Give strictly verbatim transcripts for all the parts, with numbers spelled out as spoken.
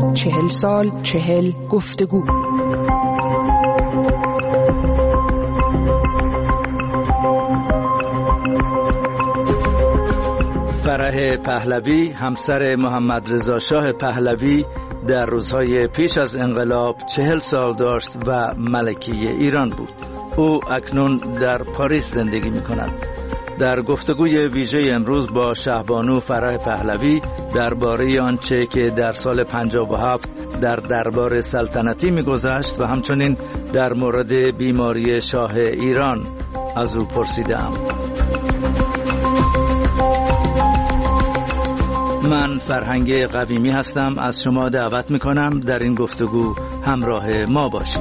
چهل سال، چهل گفتگو. فرح پهلوی همسر محمد رضا شاه پهلوی در روزهای پیش از انقلاب چهل سال داشت و ملکه ایران بود. او اکنون در پاریس زندگی می کند. در گفتگوی ویژه امروز با شهبانو فرح پهلوی درباره آنچه که در سال پنجاه و هفت در دربار سلطنتی می‌گذشت و همچنین در مورد بیماری شاه ایران از او پرسیدم. من فرهنگ قویمی هستم، از شما دعوت می‌کنم در این گفتگو همراه ما باشید.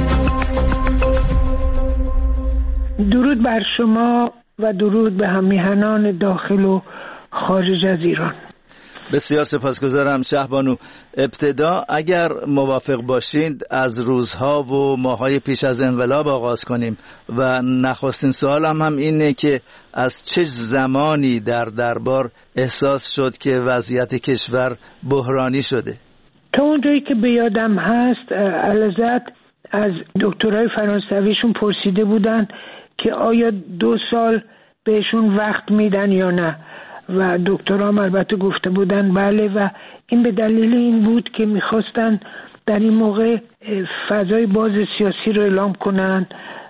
درود بر شما و درود به همیهنان داخل و خارج از ایران. بسیار سپاسگزارم شهبانو. ابتدا اگر موافق باشید از روزها و ماه‌های پیش از انقلاب آغاز کنیم و نخستین سوالم هم اینه که از چه زمانی در دربار احساس شد که وضعیت کشور بحرانی شده؟ تا اونجایی که به یادم هست علازت از دکترای فرانسویشون پرسیده بودن که آیا دو سال بهشون وقت میدن یا نه و دکترام البته گفته بودن بله و این به دلیل این بود که میخواستن در این موقع فضای باز سیاسی رو اعلام کنن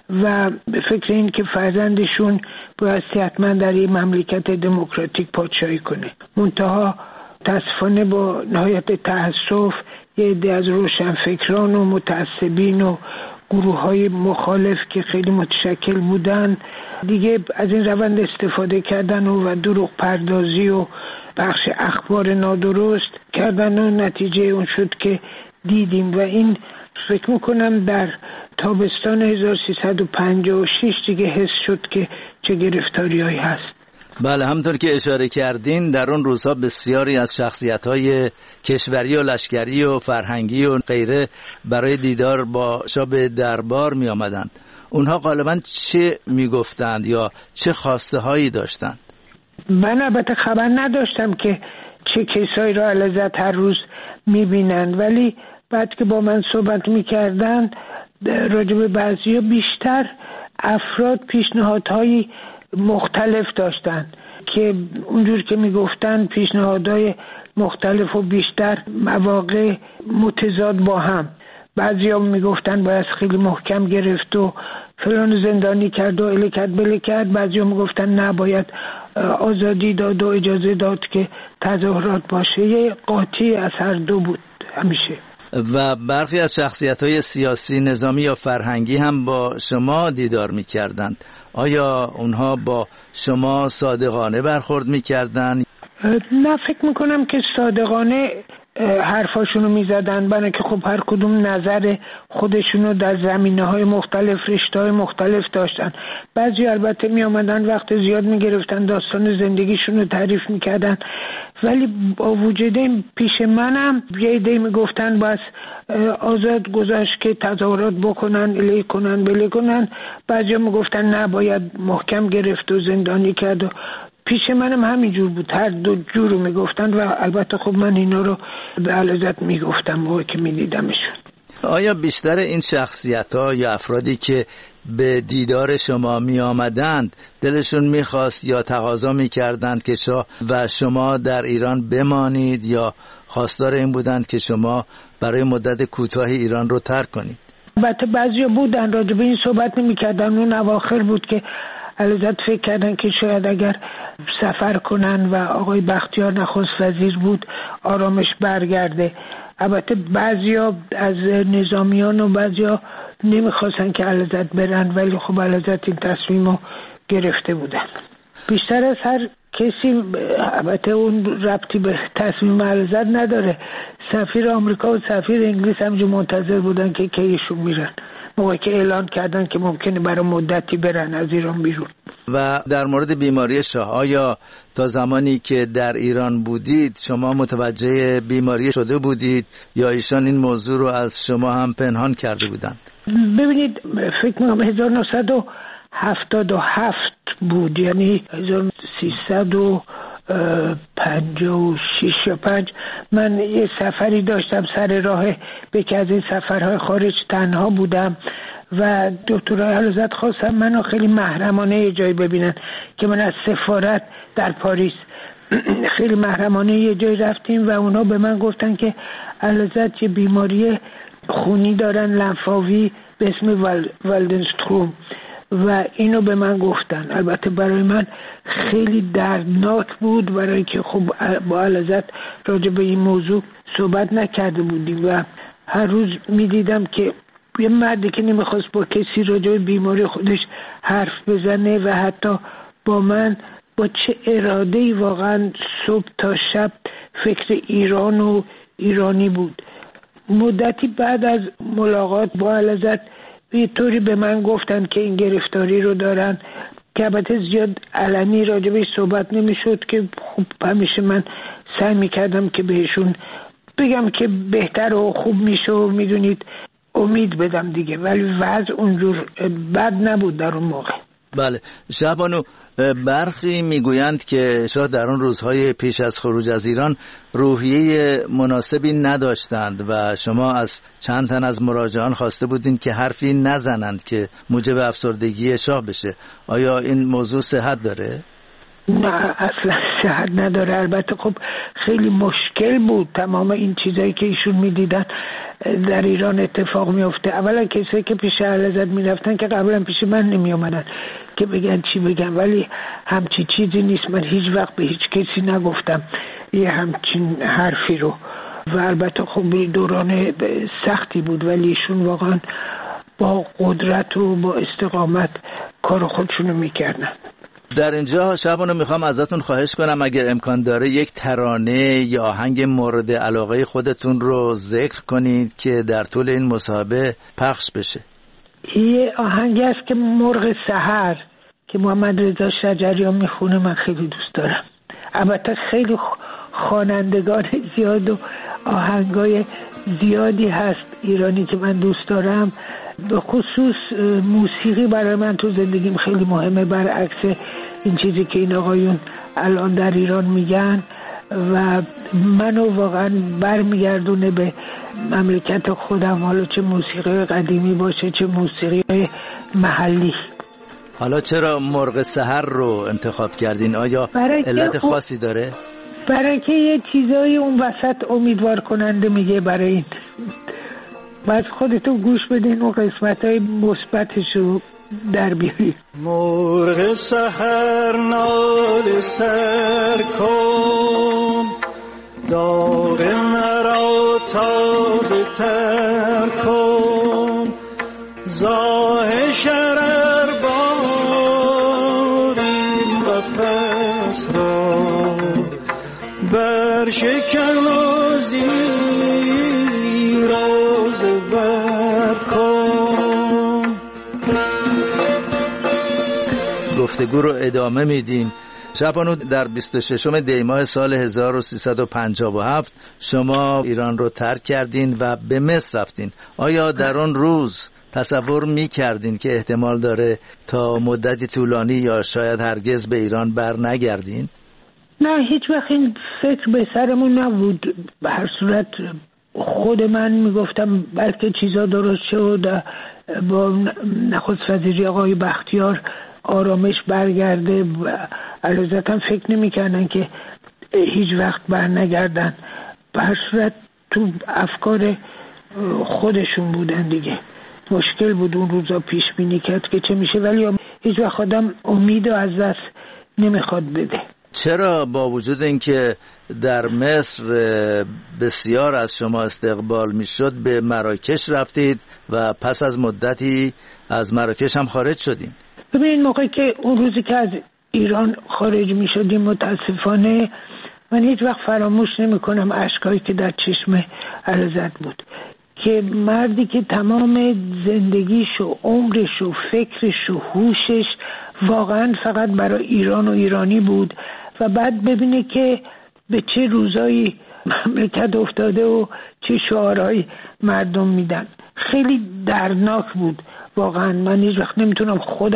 و به فکر این که فرزندشون باید حتما در این مملکت دموکراتیک پادشاهی کنه. منتها متاسفانه با نهایت تأسف یه عده از روشنفکران و متعصبین و گروه های مخالف که خیلی متشکل بودن دیگه از این روند استفاده کردن و, و دروغ پردازی و بخش اخبار نادرست کردن و نتیجه اون شد که دیدیم و این فکر میکنم در تابستان هزار و سیصد و پنجاه و شش دیگه حس شد که چه گرفتاری هایی هست. بله، همونطور که اشاره کردین در اون روزها بسیاری از شخصیت‌های کشوری و لشکری و فرهنگی و غیره برای دیدار با شاه به دربار می آمدند. اونها غالباً چه می گفتند یا چه خواسته هایی داشتند؟ من البته خبر نداشتم که چه کسایی را علازت هر روز می بینند، ولی بعد که با من صحبت می کردن راجع به بعضی بیشتر افراد پیشنهادهایی مختلف داشتن که اونجور که میگفتن پیشنهادهای مختلف و بیشتر مواقع متضاد با هم. بعضی ها میگفتن باید خیلی محکم گرفت و فلان زندانی کرد و اله کرد بله کرد. بعضی ها میگفتن نه باید آزادی داد و اجازه داد که تظاهرات باشه. یه قاطی از هر دو بود همیشه. و برخی از شخصیت‌های سیاسی، نظامی یا فرهنگی هم با شما دیدار می‌کردند. آیا اونها با شما صادقانه برخورد می‌کردند؟ نه، فکر می‌کنم که صادقانه حرفاشونو می‌زدن، برای که خب هر کدوم نظر خودشونو در زمینه‌های مختلف، رشته‌های مختلف داشتن. بعضی البته می‌آمدن وقت زیاد می‌گرفتن داستان زندگیشونو تعریف می‌کردن، ولی با وجود این پیش منم یه عده میگفتن بس آزاد گذاشت که تظاهرات بکنن، اله کنن، بله کنن. بعضی میگفتن نه باید محکم گرفت و زندانی کرد و پیش منم همینجور بود، هر دو جور رو میگفتن و البته خب من اینا رو به علازت میگفتم موقع که میدیدمشون. آیا بیشتر این شخصیت‌ها یا افرادی که به دیدار شما می آمدند دلشون میخواست یا تقاضا میکردند که شاه و شما در ایران بمانید یا خواستار این بودند که شما برای مدت کوتاهی ایران رو ترک کنید؟ البته بعضیا بودن راجع به این صحبت نمی‌کردن. اون اواخر بود که علازت فکر کردن که شاید اگر سفر کنن و آقای بختیار نخست وزیر بود آرامش برگرده. البته بعضیا از نظامیان و بعضیا نمیخواستن که علازت برن، ولی خب علازت این تصمیم رو گرفته بودن. بیشتر از هر کسی، البته اون ربطی به تصمیم علازت نداره، سفیر آمریکا و سفیر انگلیس همجور منتظر بودن که کیشون میرن موقعی که اعلان کردن که ممکنه برای مدتی برن از ایران بیرون. و در مورد بیماری شاه، آیا تا زمانی که در ایران بودید شما متوجه بیماری شده بودید یا ایشان این موضوع رو از شما هم پنهان کرده بودند؟ ببینید فکر می‌کنم هزار و نهصد و هفتاد و هفت بود، یعنی هزار و سیصد و پنجاه و شیش یا پنج من یه سفری داشتم سر راه به که از این سفرهای خارج تنها بودم و دکترای اعلیحضرت خواستم منو خیلی محرمانه یه جایی ببینن که من از سفارت در پاریس خیلی محرمانه یه جایی رفتیم و اونا به من گفتن که اعلیحضرت یه بیماری خونی دارن لنفاوی به اسم وال... والدنستروم و اینو به من گفتن. البته برای من خیلی دردناک بود برای که خب با اعلیحضرت راجع به این موضوع صحبت نکرده بودیم و هر روز میدیدم که یه مردی که نمیخواست با کسی راجع به بیماری خودش حرف بزنه و حتی با من با چه اراده‌ای واقعا صبح تا شب فکر ایران و ایرانی بود. مدتی بعد از ملاقات با اعلیحضرت یه طوری به من گفتن که این گرفتاری رو دارن که البته زیاد علنی راجع بهش صحبت نمیشد که خب همیشه من سعی میکردم که بهشون بگم که بهتر و خوب میشه و میدونید امید بدم دیگه، ولی وضع اونجور بد نبود در اون موقع. بله شهبانو، برخی میگویند که شاه در اون روزهای پیش از خروج از ایران روحیه مناسبی نداشتند و شما از چند تن از مراجعان خواسته بودین که حرفی نزنند که موجب افسردگی شاه بشه. آیا این موضوع صحت داره؟ نه اصلا صحت نداره. البته خب خیلی مشکل بود تمام این چیزایی که ایشون میدیدن در ایران اتفاق میفته. اولا کسایی که پیش اعلیحضرت میرفتن که قبلا پیش من نمی اومدن که بگن چی بگن، ولی همچی چیزی نیست. من هیچ وقت به هیچ کسی نگفتم یه همچین حرفی رو و البته خب دوران سختی بود ولی ایشون واقعا با قدرت و با استقامت کار خودشونو میکردن. در اینجا شبانو میخوام ازتون خواهش کنم اگر امکان داره یک ترانه یا آهنگ مورد علاقه خودتون رو ذکر کنید که در طول این مصاحبه پخش بشه. یه آهنگی است که مرغ سحر که محمد رضا شجریان میخونه من خیلی دوست دارم. البته خیلی خوانندگان زیاد و آهنگای زیادی هست ایرانی که من دوست دارم. به خصوص موسیقی برای من تو زندگیم خیلی مهمه، برعکس این چیزی که این آقایون الان در ایران میگن و منو واقعا برمیگردونه به مملکت خودم، حالا چه موسیقی قدیمی باشه چه موسیقی محلی. حالا چرا مرغ سحر رو انتخاب کردین؟ آیا علت خاصی داره؟ برای که یه چیزایی اون وسط امیدوار کننده میگه برای این. باید خودتون گوش بدین و قسمت‌های مثبتشو در بیارید. مرغ سحر نال سر کن، داغ مرا تازه تر کن، زاه شرر باد این قفس را بر شکن و زیر آز بر کن. گفتگو رو ادامه میدیم. شبانو، در بیست و ششم دی ماه سال هزار و سیصد و پنجاه و هفت شما ایران رو ترک کردین و به مصر رفتین. آیا در اون روز تصور میکردین که احتمال داره تا مدتی طولانی یا شاید هرگز به ایران بر نگردین؟ نه، هیچ وقت این فکر به سرمون نبود. به هر صورت خود من میگفتم بلکه چیزا درست شد، با نخست وزیری آقای بختیار آرامش برگرده. اعلیحضرت هم فکر نمی‌کردن که هیچ وقت بر نگردن. به هر صورت تو افکار خودشون بودن دیگه. مشکل بود اون روزا پیش بینی کرد که چه میشه، ولی هیچ وقت آدم امید از دست نمیخواد بده. چرا با وجود اینکه در مصر بسیار از شما استقبال میشد به مراکش رفتید و پس از مدتی از مراکش هم خارج شدین؟ ببین این موقع که اون روزی که از ایران خارج می شدیم متاسفانه من هیچ وقت فراموش نمی کنم اشکایی که در چشم اعلیحضرت بود که مردی که تمام زندگیش و عمرش و فکرش و هوشش واقعا فقط برای ایران و ایرانی بود و بعد ببینه که به چه روزایی مملکت افتاده و چه شعارهایی مردم میدن. خیلی دردناک بود واقعا. من هیچ وقت نمیتونم خودم رو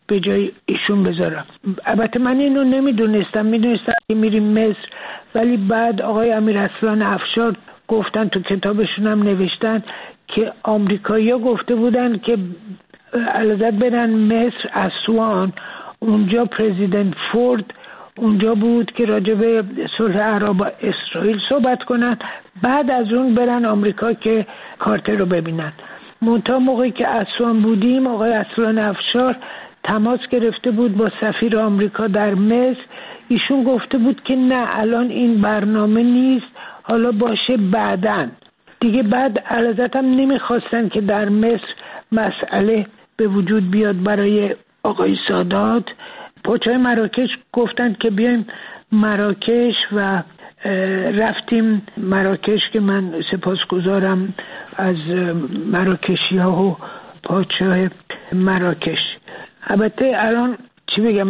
به جای ایشون بذارم. البته من اینو نمیدونستم، میدونستم که میریم مصر، ولی بعد آقای امیراصلان افشار گفتن، تو کتابشون هم نوشتن که آمریکایی‌ها گفته بودن که علازت برن مصر، اسوان، اونجا پرزیدنت فورد اونجا بود که راجع به صلح عرب و اسرائیل صحبت کنن، بعد از اون برن آمریکا که کارتر رو ببینن. منتها موقعی که اسوان بودیم آقای اصلان افشار تماس گرفته بود با سفیر آمریکا در مصر، ایشون گفته بود که نه الان این برنامه نیست، حالا باشه بعدن دیگه. بعد علازت هم نمیخواستن که در مصر مسئله به وجود بیاد برای آقای سادات. پاچای مراکش گفتن که بیایم مراکش و رفتیم مراکش که من سپاسگزارم از مراکشی ها و پاچای مراکش. البته الان چی بگم،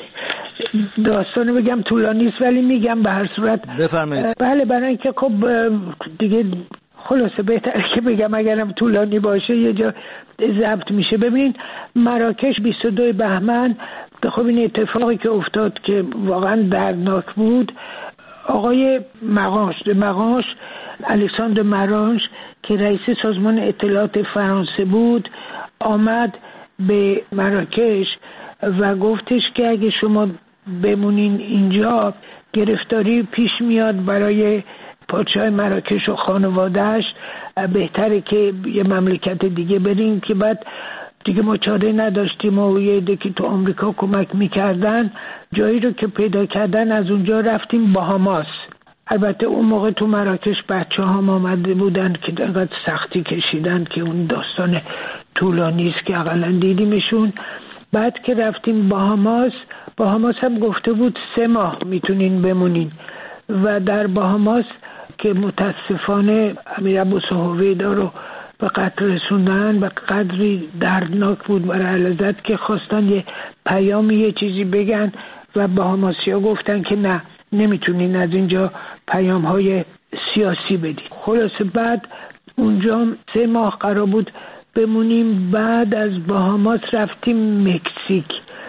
داستانو بگم طولانی است ولی میگم به هر صورت بفرمایید. بله، برای اینکه خب دیگه خلاصه بهتره که بگم اگرم طولانی باشه یه جا ضبط میشه. ببین مراکش بیست و دو بهمن، خب این اتفاقی که افتاد که واقعا دردناک بود، آقای مغانش مغانش الکساندر مغانش که رئیس سازمان اطلاعات فرانسه بود آمد به مراکش و گفتش که اگه شما بمونین اینجا گرفتاری پیش میاد برای پادشاه مراکش و خانوادهش، بهتره که یه مملکت دیگه برین. که بعد دیگه ما چاره نداشتیم و یه عده که تو آمریکا کمک میکردن جایی رو که پیدا کردن از اونجا رفتیم باهاماس. البته اون موقع تو مراکش بچه هم آمده بودن که دقیقا سختی کشیدن که اون داستان طولانی است که اقلا دیدیمشون. بعد که رفتیم باهاماس، باهاماس هم گفته بود سه ماه میتونین بمونین و در باهاماس که متاسفانه امیر ابوسهویدا رو به قتل رسوندن و قدری دردناک بود برای علازت که خواستن یه پیامی یه چیزی بگن و باهاماسیا گفتن که نه نمیتونین از اینجا پیام های سیاسی بدید. خلاصه بعد اونجا سه ماه قرار بود بمونیم. بعد از باهاماس رفتیم مکزیک.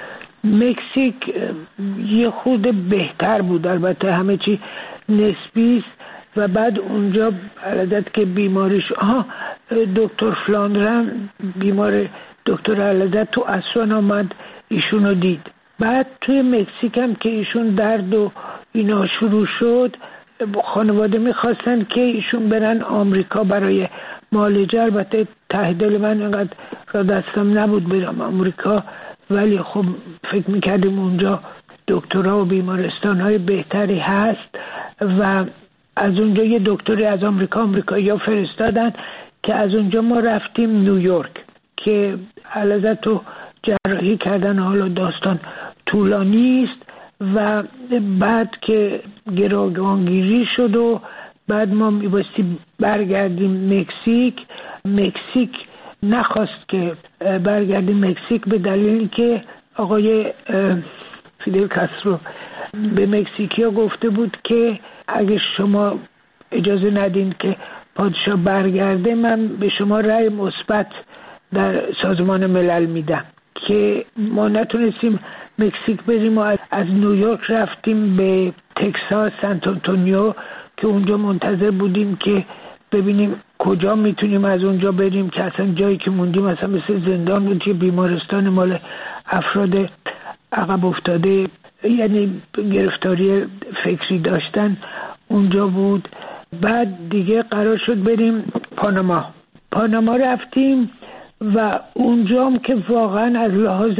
مکزیک یه خود بهتر بود، البته همه چی نسبی است. و بعد اونجا علازت که بیماریش آها دکتر فلاندرن بیمار دکتر علازت تو اسوان آمد ایشونو دید. بعد توی مکزیک هم که ایشون درد و اینا شروع شد، خانواده میخواستن که ایشون برن آمریکا برای معالجه. البته ته دل من اینقدر را دستم نبود برم آمریکا، ولی خب فکر میکردیم اونجا دکترها و بیمارستانهای بهتری هست و از اونجا یه دکتری از آمریکا آمریکایی ها فرستادن که از اونجا ما رفتیم نیویورک که علازت رو جراحی کردن. حالا داستان طولانی است و بعد که گروگانگیری شد و بعد ما میباستی برگردیم مکزیک. مکزیک نخواست که برگردیم مکزیک به دلیل که آقای فیدل کاسترو به مکزیکی ها گفته بود که اگه شما اجازه ندین که پادشاه برگرده من به شما رأی مثبت در سازمان ملل میدم. که ما نتونستیم مکزیک بریم و از نیویورک رفتیم به تگزاس سنت آنتونیو که اونجا منتظر بودیم که ببینیم کجا میتونیم از اونجا بریم، که اصلا جایی که موندیم اصلا مثل زندان بود که بیمارستان مال افراد عقب افتاده یعنی گرفتاری فکری داشتن اونجا بود. بعد دیگه قرار شد بریم پاناما. پاناما رفتیم و اونجا هم که واقعا از لحاظ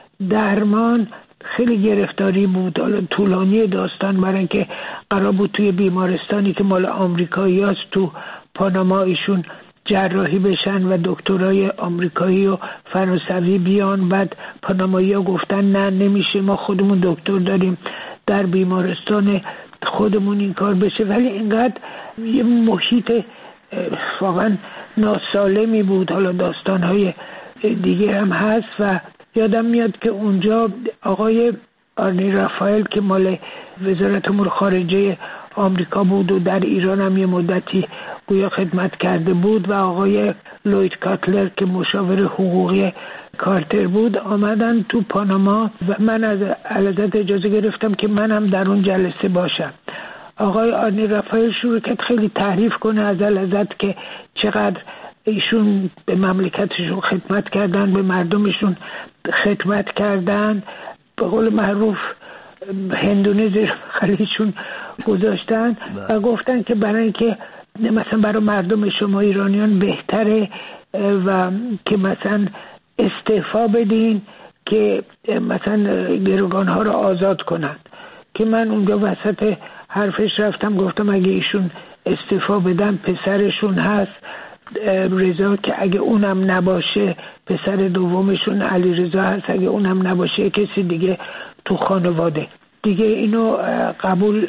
درمان خیلی گرفتاری بود. حالا طولانی داستان برای که قرار بود توی بیمارستانی که مال آمریکایی هست تو پاناما ایشون جراحی بشن و دکترای آمریکایی و فرانسوی بیان. بعد پانامایی ها گفتن نه نمیشه، ما خودمون دکتر داریم در بیمارستان خودمون این کار بشه. ولی اینقدر یه محیط واقعا ناسالمی بود. حالا داستانهای دیگه هم هست و یادم میاد که اونجا آقای آرنی رافائل که مال وزارت امور خارجه آمریکا بود و در ایران هم یه مدتی گویا خدمت کرده بود و آقای لوید کاتلر که مشاور حقوقی کارتر بود آمدن تو پاناما و من از علازت اجازه گرفتم که منم در اون جلسه باشم. آقای آنی رفایل شروع کرد خیلی تعریف کنه از علازت که چقدر ایشون به مملکتشون خدمت کردن، به مردمشون خدمت کردن، به قول معروف هندونه زیر خلیشون گذاشتن و گفتن که برای اینکه مثلا برای مردم شما ایرانیان بهتره و که مثلا استعفا بدین که مثلا گروگان ها رو آزاد کنن. که من اونجا وسط حرفش رفتم گفتم اگه ایشون استعفا بدن پسرشون هست رضا که اگه اونم نباشه پسر دومشون علی رضا هست، اگه اونم نباشه کسی دیگه تو خانواده دیگه. اینو قبول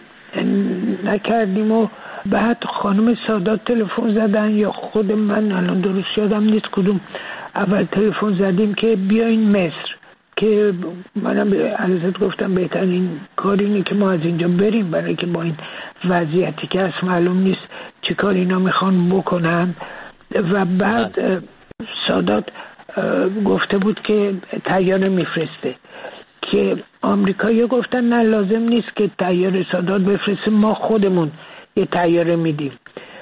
نکردیم و بعد خانم سادات تلفن زدن یا خود من الان درست یادم نیست کدوم اول تلفن زدیم که بیاین مصر، که منم به علازت گفتم بهترین کار اینه که ما از اینجا بریم برای که با این وضعیتی که هست معلوم نیست چی کار اینا میخوان بکنن. و بعد سادات گفته بود که طیاره میفرسته که آمریکایی‌ها گفتن نه لازم نیست که طیاره سادات بفرسته، ما خودمون یه طیاره میدیم.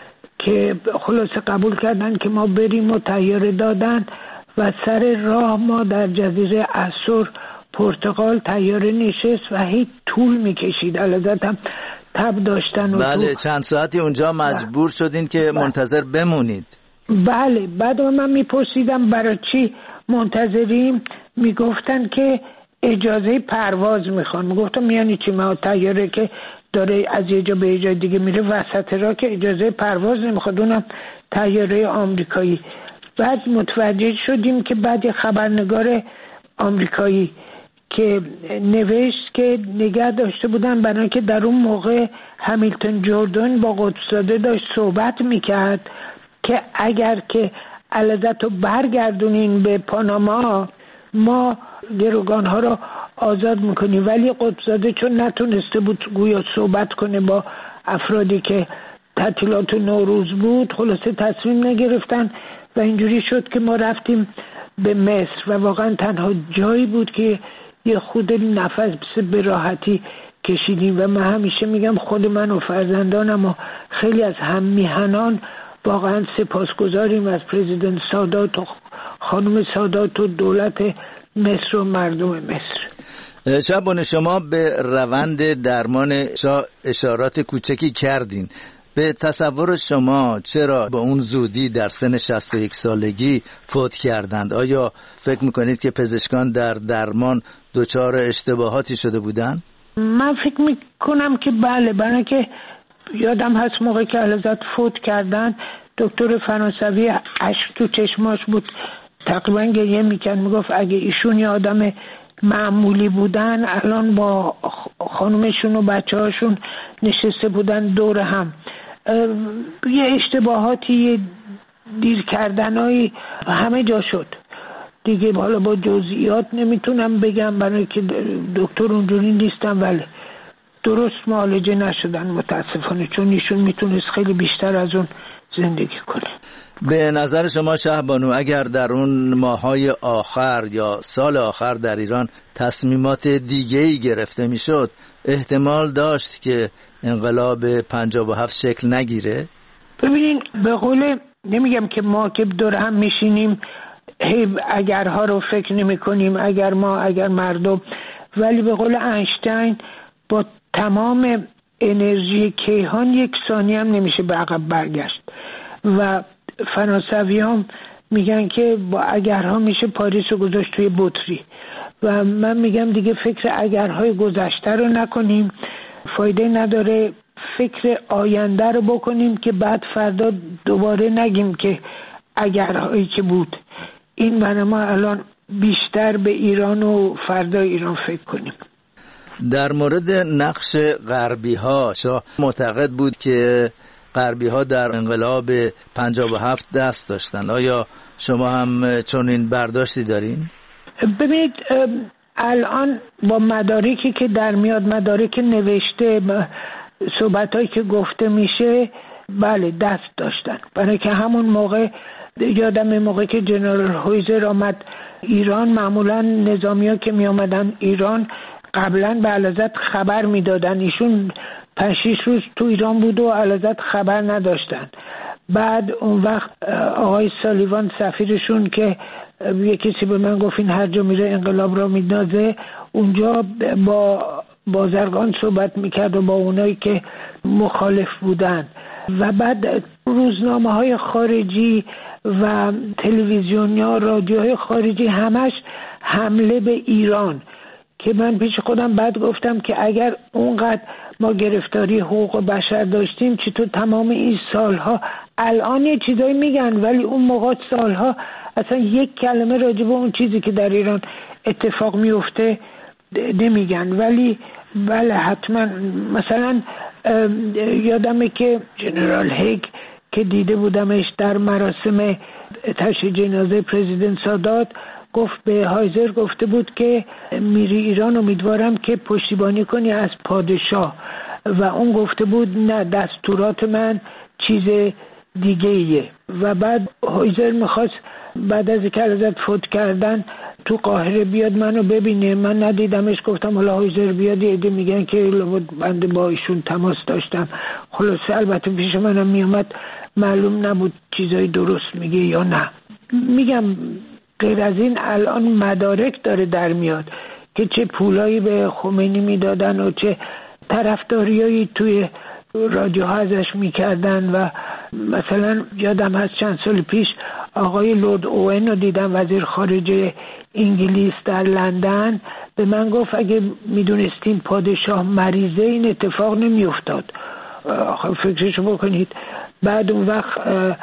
که خلاصه قبول کردن که ما بریم و طیاره دادن و سر راه ما در جزیره اسور پرتغال طیاره نشست و هیچ طول میکشید. علازت هم تب داشتن و بله چند ساعتی اونجا مجبور شدین که منتظر بمونید. بله بعد من میپرسیدم برای چی منتظریم، میگفتن که اجازه پرواز میخوان. میگفتم یعنی چی؟ ما طیاره که داره از یه جا به یه جای دیگه میره وسط راه که اجازه پرواز نمیخواد، اونم طیاره آمریکایی. بعد متوجه شدیم که بعد خبرنگار آمریکایی که نوشت که نگه داشته بودن برای که در اون موقع همیلتون جوردن با قدس‌زاده داشت صحبت میکرد که اگر که علازت رو برگردونین به پاناما ما گروگان ها رو آزاد میکنیم. ولی قدس‌زاده چون نتونسته بود گویا صحبت کنه با افرادی که تعطیلات نوروز بود خلاصه تصمیم نگرفتن و اینجوری شد که ما رفتیم به مصر و واقعا تنها جایی بود که یه خود نفس به راحتی کشیدیم. و من همیشه میگم خود من و فرزندانم و خیلی از هم میهنان واقعا سپاسگزاریم از پرزیدنت سادات و خانم سادات و دولت مصر و مردم مصر. شبانه شما به روند درمان اشارات کوچکی کردین. به تصور شما چرا با اون زودی در سن شصت و یک سالگی فوت کردند؟ آیا فکر میکنید که پزشکان در درمان دچار اشتباهاتی شده بودند؟ من فکر میکنم که بله، برای که یادم هست موقع که علازت فوت کردن دکتر فرانسوی اشک تو چشماش بود، تقریبا گریه میکرد، میگفت اگه ایشون یه آدم معمولی بودن الان با خانومشون و بچه هاشون نشسته بودن دور هم. یه اشتباهاتی دیر کردنایی همه جا شد دیگه. حالا با جزئیات نمیتونم بگم برای که دکتر اونجوری نیستم، ولی درست معالجه نشدن متاسفانه، چون ایشون میتونست خیلی بیشتر از اون زندگی کنه. به نظر شما شهبانو اگر در اون ماهای آخر یا سال آخر در ایران تصمیمات دیگه‌ای گرفته میشد احتمال داشت که انقلاب پنجاه و هفت شکل نگیره؟ ببینین به قول نمیگم که ما که دور هم میشینیم هی اگرها رو فکر نمی کنیم، اگر ما اگر مردم، ولی به قول اینشتین با تمام انرژی کیهان یک ثانیه هم نمیشه به عقب برگشت. و فرانسوی هم میگن که با اگرها میشه پاریس رو گذاشت توی بطری. و من میگم دیگه فکر اگرهای گذشته رو نکنیم، فایده نداره، فکر آینده رو بکنیم که بعد فردا دوباره نگیم که اگرهایی که بود. این برای ما الان بیشتر به ایران و فردا ایران فکر کنیم. در مورد نقش غربی ها شاه معتقد بود که غربی ها در انقلاب پنجاه و هفت دست داشتن. آیا شما هم چون این برداشتی دارین؟ ببینید الان با مدارکی که در میاد، مدارک نوشته، صحبتایی که گفته میشه، بله دست داشتن، برای که همون موقع یادم موقع که جنرال هویزر آمد ایران، معمولا نظامی ها که می آمدن ایران قبلا به اعلیحضرت خبر می دادن. ایشون پنج شیش روز تو ایران بود و اعلیحضرت خبر نداشتن. بعد اون وقت آقای سالیوان سفیرشون که یه کسی به من گفت این هر جا میره انقلاب را میندازه، اونجا با بازرگان صحبت میکرد و با اونایی که مخالف بودن. و بعد روزنامه های خارجی و تلویزیونیا، رادیوهای خارجی همش حمله به ایران، که من پیش خودم بعد گفتم که اگر اونقدر ما گرفتاری حقوق بشر داشتیم چطور تمام این سالها، الان یه چیزایی میگن ولی اون موقع سالها اصلا یک کلمه راجع به اون چیزی که در ایران اتفاق میفته نمیگن. ولی بله حتما، مثلا یادمه که جنرال هیگ که دیده بودمش در مراسم تشییع جنازه پرزیدنت سادات، گفت به هایزر گفته بود که میری ایران امیدوارم که پشتیبانی کنی از پادشاه، و اون گفته بود نه دستورات من چیز دیگه ایه. و بعد هایزر میخواست بعد از اینکه ازت فوت کردن تو قاهره بیاد منو ببینه، من ندیدمش. گفتم حالا هایزر بیاد، یه عده میگن که بنده با ایشون تماس داشتم. خلاصه البته پیش منم میومد، معلوم نبود چیزای درست میگه یا نه. میگم غیر از این الان مدارک داره در میاد که چه پولایی به خمینی میدادن و چه طرفداریایی توی رادیوها ازش میکردن. و مثلا یادم هست چند سال پیش آقای لورد اوین رو دیدم، وزیر خارجه انگلیس در لندن، به من گفت اگه میدونستیم پادشاه مریضه این اتفاق نمیافتاد. فکرشو بکنید. بعد اون وقت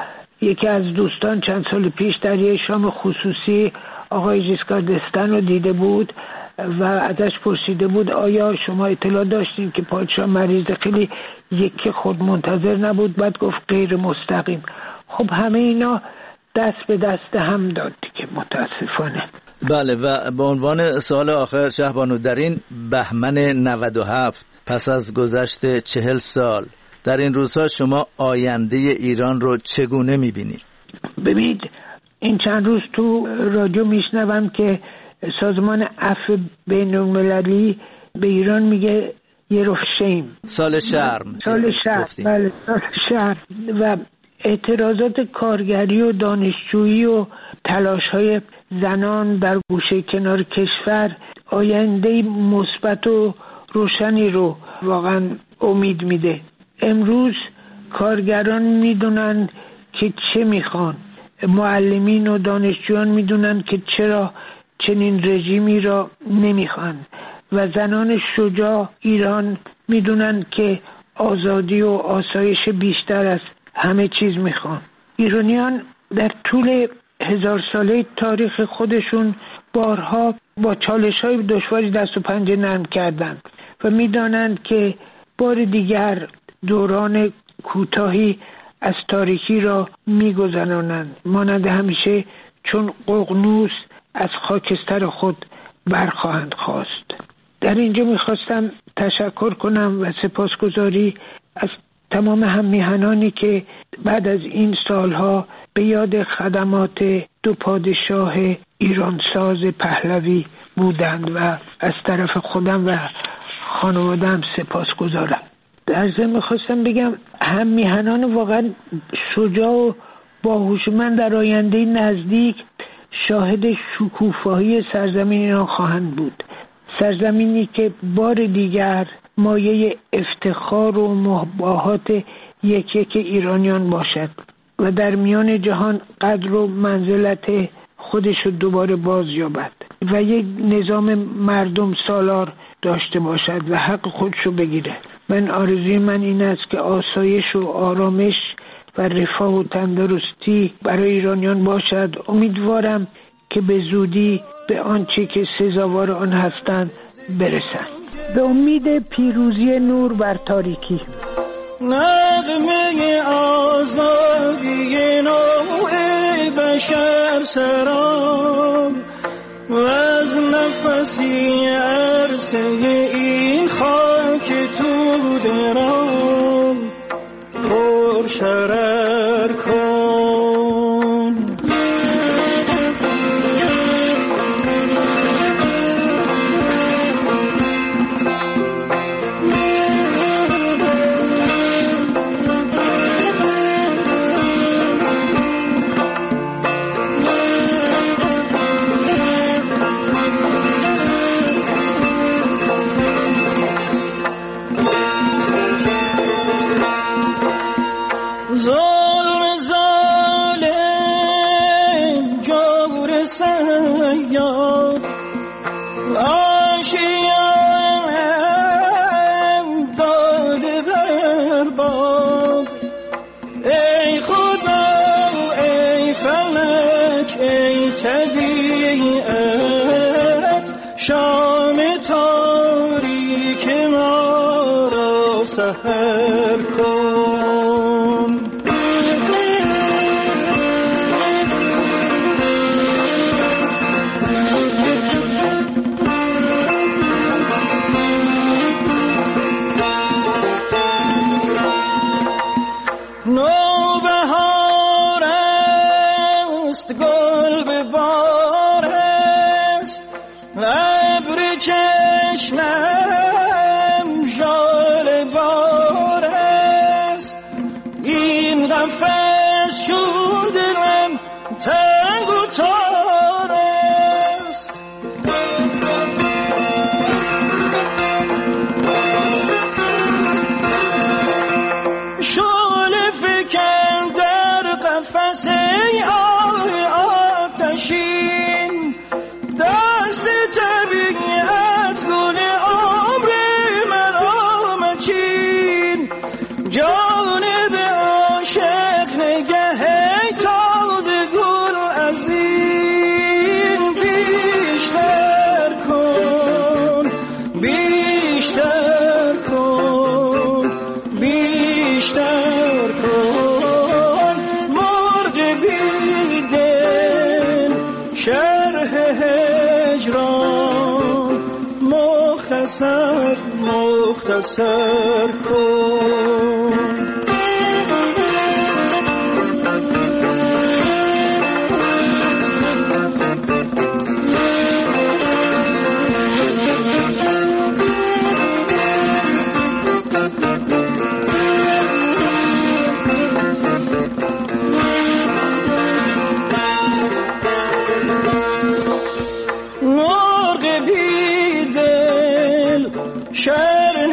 یکی از دوستان چند سال پیش در یه شام خصوصی آقای ژیسکار دستن رو دیده بود و ازش پرسیده بود آیا شما اطلاع داشتین که پادشاه مریضه؟ خیلی یکی خود منتظر نبود، بعد گفت غیر مستقیم. خب همه اینا دست به دست هم داد که متاسفانه. بله. و به عنوان سوال آخر شهبانو، در این بهمن نود و هفت پس از گذشت چهل سال در این روزها شما آینده ایران رو چگونه میبینید؟ ببینید این چند روز تو رادیو میشنوم که سازمان عفو بین‌المللی به ایران میگه year of shame، سال شرم. سال شرم. بله سال شرم. و اعتراضات کارگری و دانشجویی و تلاش‌های زنان در گوشه کنار کشور آینده مثبت و روشنی رو واقعا امید میده. امروز کارگران میدونن که چه میخوان، معلمین و دانشجویان میدونن که چرا چنین رژیمی را نمیخوان، و زنان شجاع ایران میدونن که آزادی و آسایش بیشتر از همه چیز میخوان. ایرانیان در طول هزار ساله تاریخ خودشون بارها با چالش‌های دشواری دست و پنجه نرم کردند و میدانند که بار دیگر دوران کوتاهی از تاریکی را میگذرانند، مانند همیشه چون ققنوس از خاکستر خود برخواهند خواست. در اینجا میخواستم تشکر کنم و سپاسگزاری از تمام هممیهنانی که بعد از این سالها به یاد خدمات دو پادشاه ایرانساز پهلوی بودند و از طرف خودم و خانواده‌ام سپاسگزارم. در ضمن میخواستم بگم هممیهنان واقعا شجاع و باهوشمند در آینده نزدیک شاهد شکوفایی سرزمین ایران خواهند بود، سرزمینی که بار دیگر مایه افتخار و مباهات یک یک ایرانیان باشد و در میان جهان قدر و منزلت خودش رو دوباره باز یابد و یک نظام مردم سالار داشته باشد و حق خودش رو بگیره. من آرزوی من این است که آسایش و آرامش و رفاه و تندرستی برای ایرانیان باشد. امیدوارم که به زودی به آنچه که سزاوار آن هستند برسند. به امید پیروزی نور بر تاریکی. نغمه آزادی نوع بشر سرام و از نفسی عرصه این خاک تو درام پر شرر کن سحر کن. نوبهار است گل به بار است، ابر چشمم ژاله بار است. این قفس چون دلم تنگ و تار است. شعله فکن در قفس ای آتشین، دست طبیعت گل عمر مرا مچین. جانب عاشق نگه تازه گل از این بیشتر کن، بیشتر کن، بیشتر کن. مرغ بی دل شرح هجران مختصر مختصر کن. مرغ بی دل شرح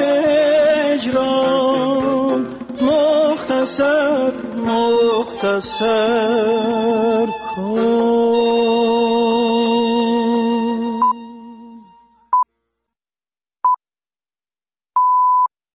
هجران مختصر مختصر کن.